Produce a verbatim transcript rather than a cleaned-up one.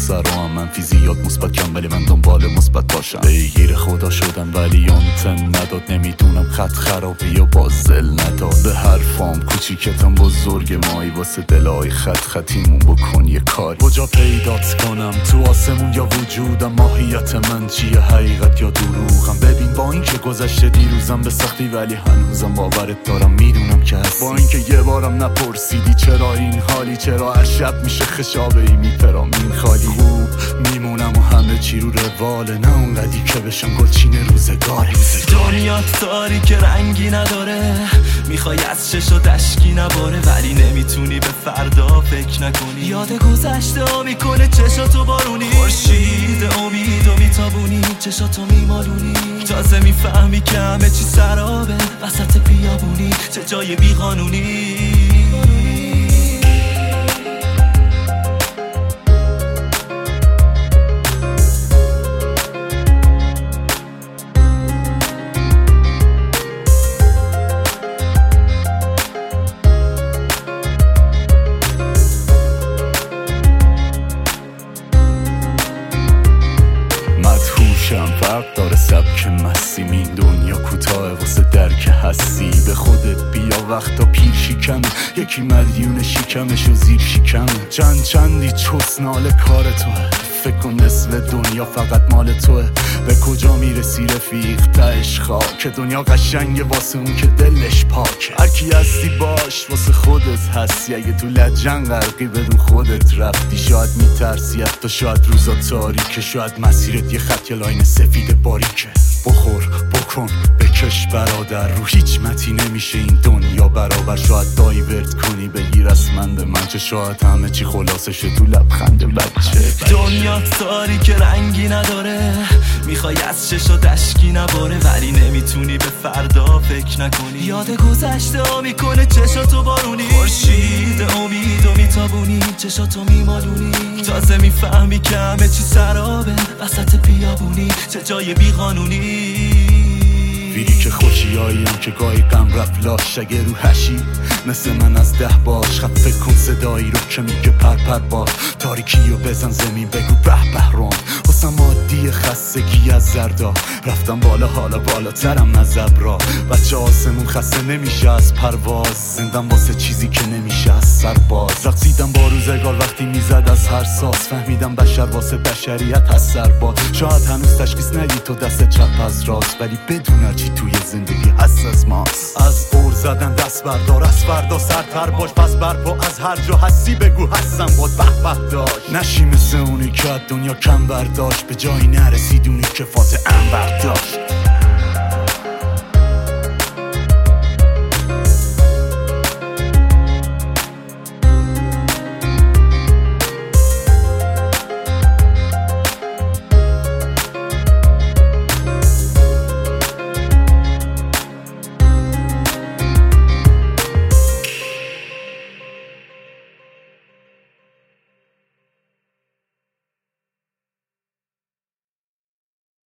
سر هم منفی زیاد مثبت کم، ولی من دنبال مثبت باشم. پیگیر خدا شدن ولی اون تن نداد، نمیدونم خط خرابه یا بازل نداد. به حرفام کوچیکتم بزرگ مایی، واسه دلای خط خطیمون بکن یه کاری. کجا پیدات کنم تو آسمون یا وجودم؟ ماهیت من چیه، حقیقت یا دروغم؟ ببین با این که گذشته دیروزم به سختی، ولی هنوزم باورت دارم، میدونم که هست. با این که یه بارم نپرسیدی چرا این حالی، چرا هر شب میشه خشابه ای میپرام این خالی. خوب میمونم و همه چی رو رواله، نه اونقدی که بشم گلچین روزگاره. دنیا تاری که رنگی نداره، میخوای از چشا دشکی نباره، ولی نمیتونی به فردا فکر نکنی. یاد گذشته ها میکنه چشاتو بارونی، خورشید امید و میتابونی، چشاتو میمالونی. تازه میفهمی که همه چی سرابه وسط بیابونی، چه جای بیقانونی. فرق داره سبک مسیم، این دنیا کوتاه واسه درک هستی. به خودت بیا وقتا پیر شکمه، یکی مدیون شکمش و زیر شکمه. چند چندی چسنال کار توه، فکر کن نصف دنیا فقط مال توه. به کجا میرسی رفیق تهش خاک، دنیا قشنگه واسه اون که دلش پاکه. هرکی هستی باش واسه خودت هستی، اگه تو لجن غرقی بدون خودت رفتی. شاید میترسی حتی، شاید روزا تاریکه، شاید مسیرت یه خط یا لاین سفید باریکه. بخور بکن بکش برادر، رو هیچ متی نمیشه این دنیا برابر. شاید دایورت کنی بگیر اسمند من چه، شاید همه چی خلاصشه تو لبخند بچه. دنیا تاری که رنگی نداره، میخوای از چشا دشکی نباره، ولی نمیتونی به فردا فکر نکنی. یاد گذشته ها میکنه چشاتو بارونی، خورشید امید و میتابونی، چشاتو میمالونی. تازه میفهمی که همه چی سرابه وسط بیابونی، چه جای بیقانونی. ویری که خوشیاییم که گاهی غم رفت لاش، اگه رو هشی مثل من از ده باش. خب فکر کن صدایی رو که میگه پر پر باش، تاریکی رو بزن زمین بگو به بهرام. حسم عادی خستگی از زردا، رفتم بالا حالا بالاترم از ابرا. بچه آسمون خسته نمیشه از پرواز، زندم واسه چیزی که نمیشه از سرباز. رقصیدم با روزگار وقتی میزد از هر ساز، فهمیدم بشر واسه بشریت از سرباز. شاید هنوز تشخیص ندی تو دست چپ از راست، ولی بدون چی توی زندگی هست از ماست. از اور زدن دست بردار، از فردا سرتر باش، پس برپا از هر جا هستی بگو هستم باد به به داشت. نشی مثل اونی که دنیا کم برداشت، به جایی نرسید اونی که فاز انبر داشت.